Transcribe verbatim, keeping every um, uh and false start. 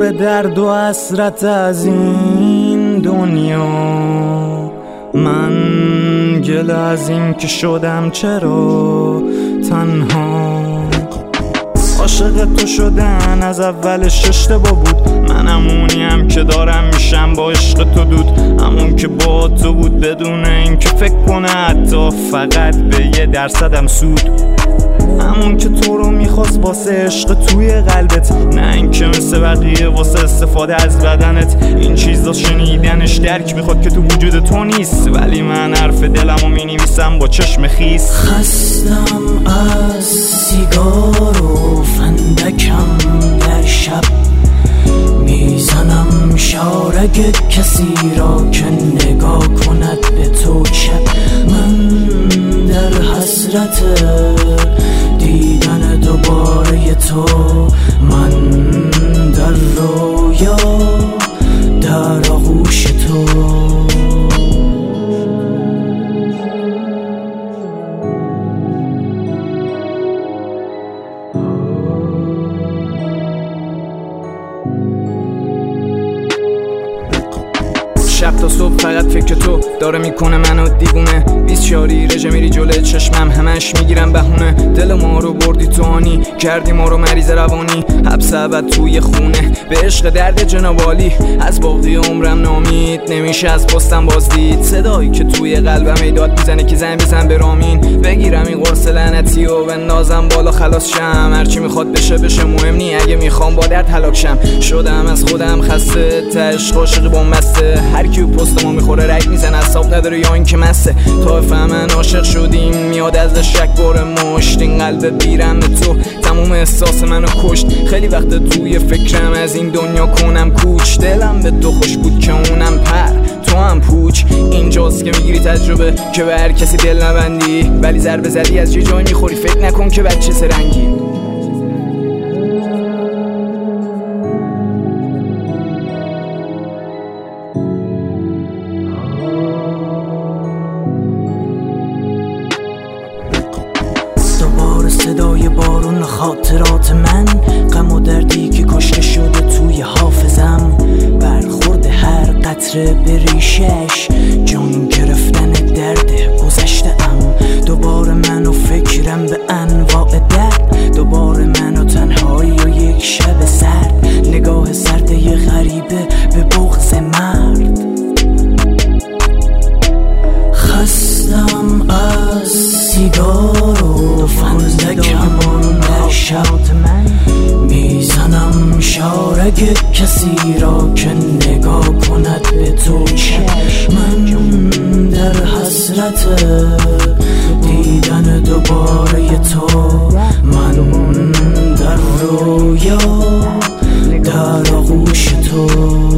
پر درد و حسرت از این دنیا. من گله از این که شدم چرا تنها. عاشق تو شدن از اولش اشتباه بود. من همونیم که دارم میشم با عشق تو دود. همون که با تو بود بدون این که فکر کنه حتی فقط به یه درصدم سود. همون که تو رو میخواست واسه عشق توی قلبت، نه این که مثل بقیه واسه استفاده از بدنت. این چیزا شنیدنش درک میخواد که تو وجود تو نیست، ولی من حرف دلمو مینویسم با چشم خیس. خستم از سیگار و فندکم در شب، میزنم شارگ کسی را که نگاه کند به تو شب. من در حسرت دیدن دوباره تو، من در رویا در آغوش تو. شب تا صبح فقط فکر تو داره میکنه منو دیوونه. بیست شاری رژه میری جلوی چشمم همش میگیرم بهونه. دل ما رو بردی تو آنی، کردی ما رو مریض روانی. حبس ابد توی خونه به عشق درد جنابالی. از باقی عمرم نامید نمیشه از پستم بازدید. صدایی که توی قلبم ایداد میزنه که زن بزن به رامین. بگیرم این قرص لعنتی و بندازم بالا خلاص شم. هرچی میخواد بشه بشه مهم نی، اگه میخوام با درد هلاک شم. شدم از خودم خسته، تا عشق عاشق بنبسته. هر کی پست ما میخوره رگ میزنه، حساب نداره یا این که مسته. تا فهمن عاشق شدیم میاد از شک بار مشت. این قلب بیرم تو تموم احساس منو کشت. خیلی وقت توی فکرم از این دنیا کنم کوچ. دلم به تو خوش بود که اونم پر تو هم پوچ. اینجاست که میگیری تجربه که به هر کسی دل نبندی، ولی ضربه زدی از یه جای میخوری. فکر نکن که بچه سرنگی. صدای بارون خاطرات من، غم و دردی که کشته شده توی حافظم. برخورد هر قطره به ریشش، جان گرفتن درد گذشته ام. دوباره منو فکرم به انواع درد، دوباره منو تنهایی و یک شب سرد. نگاه سرد یه غریبه به بغض مرد. خستم از سیگار و فندکم در شب، میزنم شارگ کسی را که نگاه کند به تو چشم. من در حسرت دیدن دوباره تو، من در رویا در آغوش تو.